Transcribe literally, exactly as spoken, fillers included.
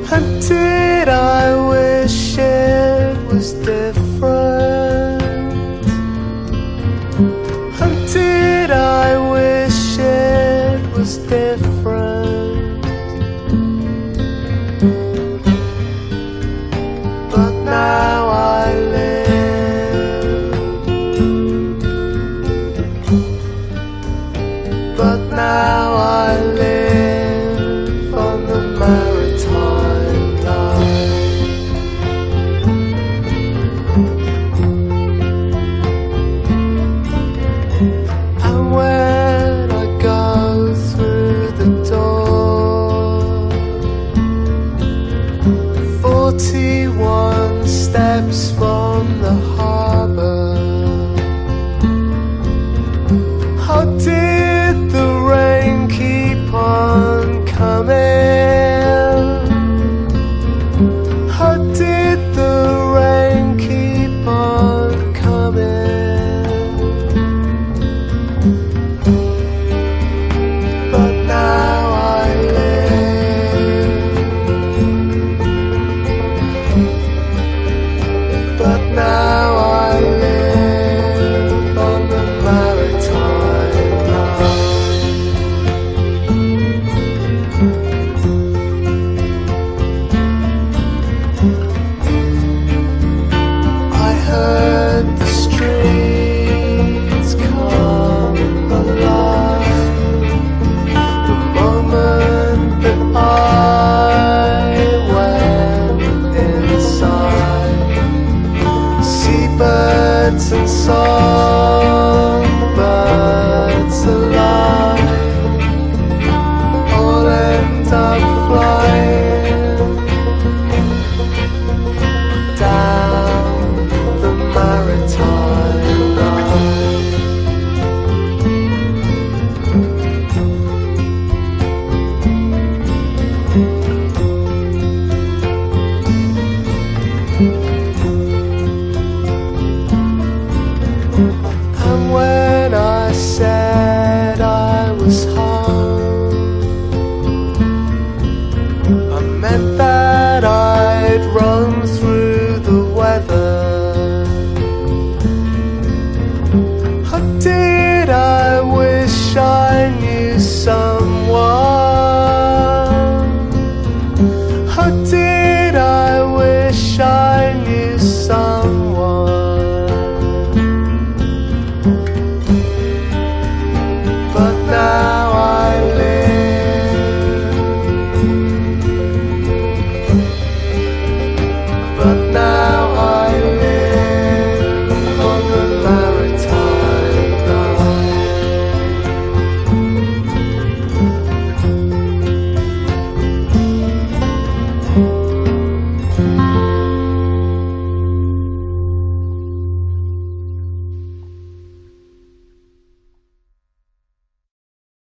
And did I wish it was different? And did I wish it was different? But now I live, but now I live on the maritime line. And when I go through the door, forty-one steps from the harbour, how did the rain keep on coming? How did the rain keep on coming? But now I live, but now I live on the maritime line. I heard the streets come alive the moment that I went inside. Seabirds and songbirds alike all end up flying down the maritime line. And when I said I was home, I meant that